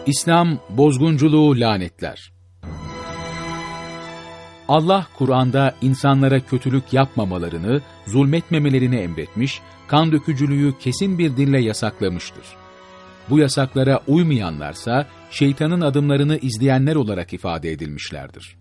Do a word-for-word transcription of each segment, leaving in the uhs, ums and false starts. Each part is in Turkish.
İslam bozgunculuğu lanetler. Allah Kur'an'da insanlara kötülük yapmamalarını, zulmetmemelerini emretmiş, kan dökücülüğü kesin bir dille yasaklamıştır. Bu yasaklara uymayanlarsa şeytanın adımlarını izleyenler olarak ifade edilmişlerdir.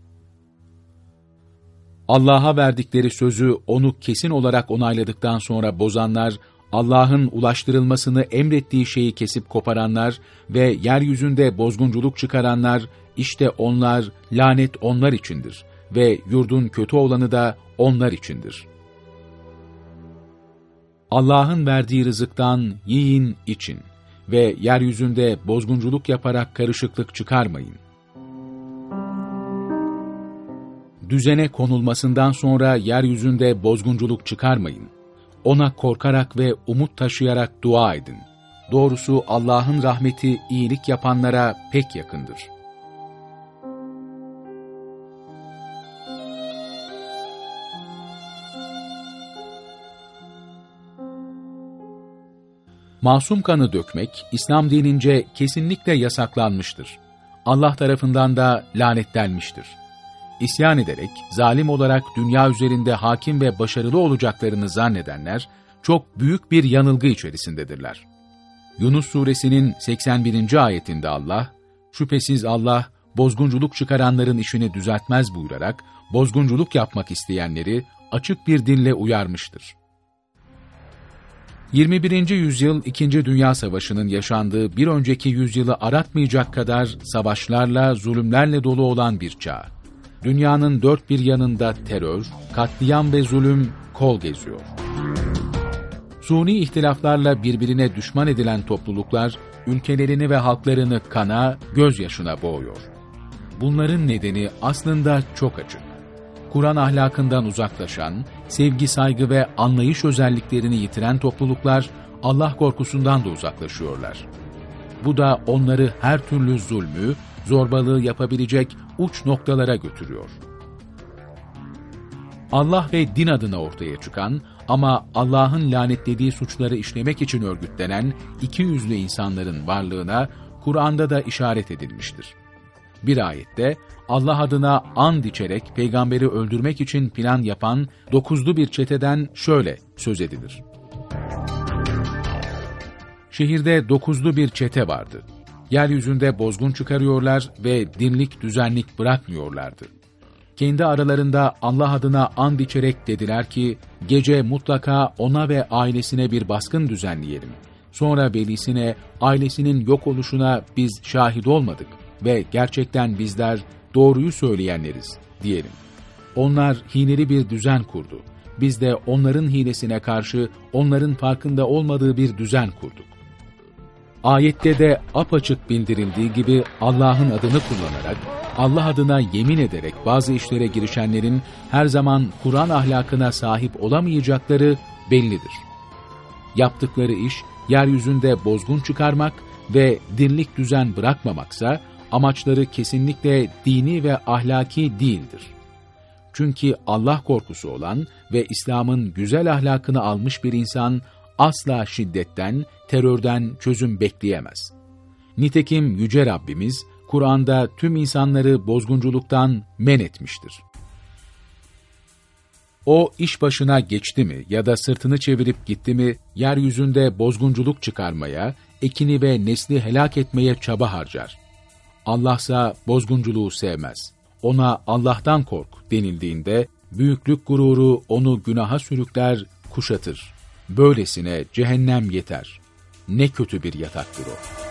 Allah'a verdikleri sözü onu kesin olarak onayladıktan sonra bozanlar, Allah'ın ulaştırılmasını emrettiği şeyi kesip koparanlar ve yeryüzünde bozgunculuk çıkaranlar, işte onlar, lanet onlar içindir ve yurdun kötü olanı da onlar içindir. Allah'ın verdiği rızıktan yiyin, için ve yeryüzünde bozgunculuk yaparak karışıklık çıkarmayın. Düzene konulmasından sonra yeryüzünde bozgunculuk çıkarmayın. Ona korkarak ve umut taşıyarak dua edin. Doğrusu Allah'ın rahmeti iyilik yapanlara pek yakındır. Masum kanı dökmek, İslam dinince kesinlikle yasaklanmıştır. Allah tarafından da lanetlenmiştir. İsyan ederek, zalim olarak dünya üzerinde hakim ve başarılı olacaklarını zannedenler, çok büyük bir yanılgı içerisindedirler. Yunus suresinin seksen birinci ayetinde Allah, şüphesiz Allah, bozgunculuk çıkaranların işini düzeltmez buyurarak, bozgunculuk yapmak isteyenleri açık bir dille uyarmıştır. yirmi birinci yüzyıl İkinci Dünya Savaşı'nın yaşandığı bir önceki yüzyılı aratmayacak kadar savaşlarla, zulümlerle dolu olan bir çağ. Dünyanın dört bir yanında terör, katliam ve zulüm kol geziyor. Suni ihtilaflarla birbirine düşman edilen topluluklar, ülkelerini ve halklarını kana, gözyaşına boğuyor. Bunların nedeni aslında çok açık. Kur'an ahlakından uzaklaşan, sevgi, saygı ve anlayış özelliklerini yitiren topluluklar, Allah korkusundan da uzaklaşıyorlar. Bu da onları her türlü zulmü, zorbalığı yapabilecek uç noktalara götürüyor. Allah ve din adına ortaya çıkan ama Allah'ın lanetlediği suçları işlemek için örgütlenen ikiyüzlü insanların varlığına Kur'an'da da işaret edilmiştir. Bir ayette Allah adına and içerek peygamberi öldürmek için plan yapan dokuzlu bir çeteden şöyle söz edilir. Şehirde dokuzlu bir çete vardı. Yeryüzünde bozgun çıkarıyorlar ve dirlik düzenlik bırakmıyorlardı. Kendi aralarında Allah adına and içerek dediler ki, gece mutlaka ona ve ailesine bir baskın düzenleyelim. Sonra velisine, ailesinin yok oluşuna biz şahit olmadık ve gerçekten bizler doğruyu söyleyenleriz diyelim. Onlar hileli bir düzen kurdu. Biz de onların hilesine karşı onların farkında olmadığı bir düzen kurduk. Ayette de apaçık bildirildiği gibi Allah'ın adını kullanarak, Allah adına yemin ederek bazı işlere girişenlerin her zaman Kur'an ahlakına sahip olamayacakları bellidir. Yaptıkları iş, yeryüzünde bozgun çıkarmak ve dirlik düzen bırakmamaksa, amaçları kesinlikle dini ve ahlaki değildir. Çünkü Allah korkusu olan ve İslam'ın güzel ahlakını almış bir insan, asla şiddetten, terörden çözüm bekleyemez. Nitekim Yüce Rabbimiz, Kur'an'da tüm insanları bozgunculuktan men etmiştir. O iş başına geçti mi ya da sırtını çevirip gitti mi, yeryüzünde bozgunculuk çıkarmaya, ekini ve nesli helak etmeye çaba harcar. Allah'sa bozgunculuğu sevmez. Ona Allah'tan kork denildiğinde, büyüklük gururu onu günaha sürükler, kuşatır. Böylesine cehennem yeter. Ne kötü bir yataktır o.